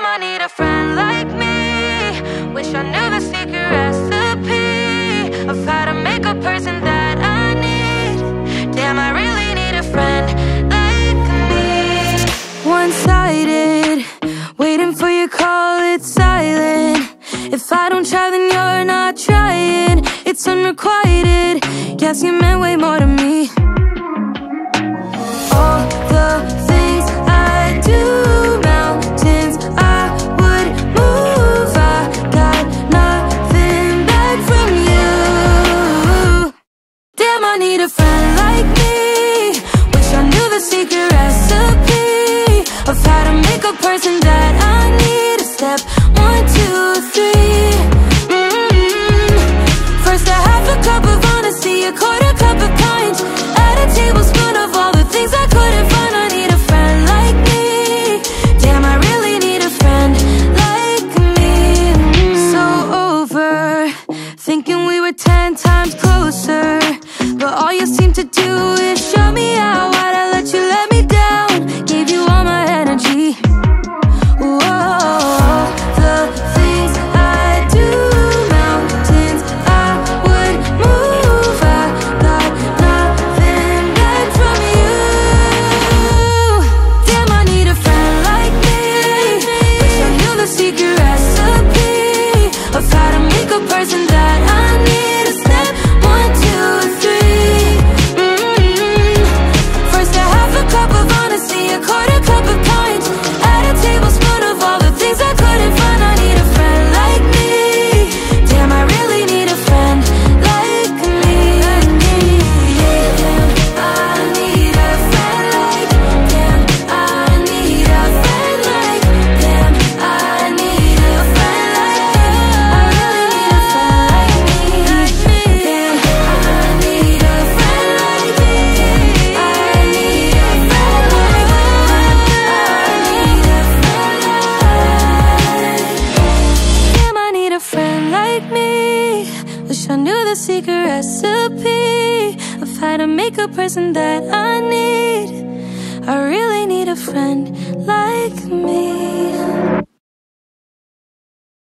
I need a friend like me. Wish I knew the secret recipe of how to make a person that I need. Damn, I really need a friend like me. One-sided, waiting for your call, it's silent. If I don't try, then you're not trying. It's unrequited, guess you meant way more to me. All the things I do, mountains I would move. I got nothing back from you. Damn, I need a friend like me. Wish I knew the secret recipe of how to make a person that I need. A step 1, 2, 3. First a half a cup of honesty, a quarter cup of pints, add a tablespoon of all the things I couldn't find. I need a friend like me. Damn, I really need a friend like me. So over, thinking we were 10 times closer, but all you seem to do is shut me out. Why'd I let you let me down? Gave you all my energy. Whoa, the things I do, mountains I would move. I got nothing back from you. Damn, I need a friend like me. Wish I knew the secret recipe of how to make a person that I need. A step 1, 2, 3. First a half a cup of honesty, a quarter cup of pints, add a tablespoon of all the things I couldn't find. I need a friend like me. Damn, I really need a friend like me. Damn, I need a friend like. Damn, I need a friend like. Damn, I need a friend like. I really need a friend like me. Damn, I need a friend like me. I need a friend like. Damn, I need a friend like me. Wish I knew the secret recipe of how to make a person that I need. I really need a friend like me.